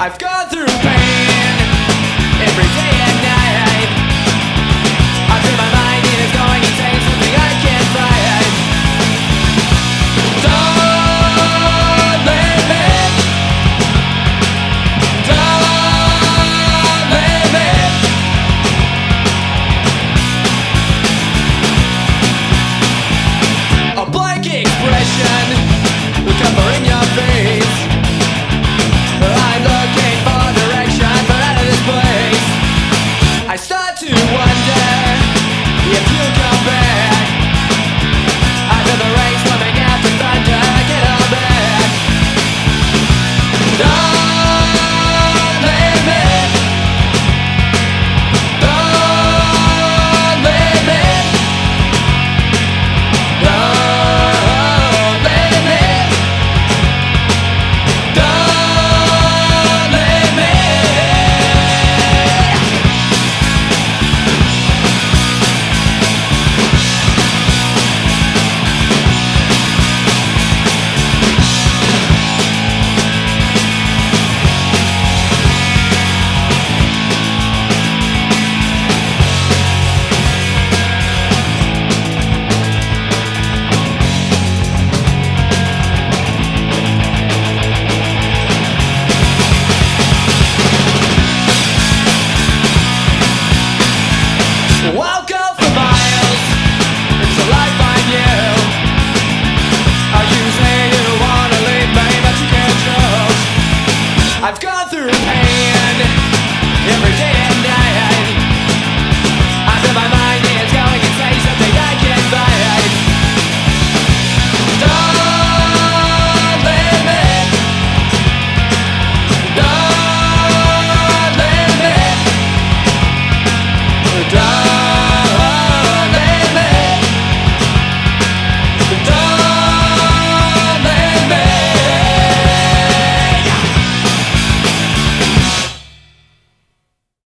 I've gone through pain every day and night. I feel my mind is going insane, something I can't fight. Don't leave me. Don't leave me. A blank expression covering your face.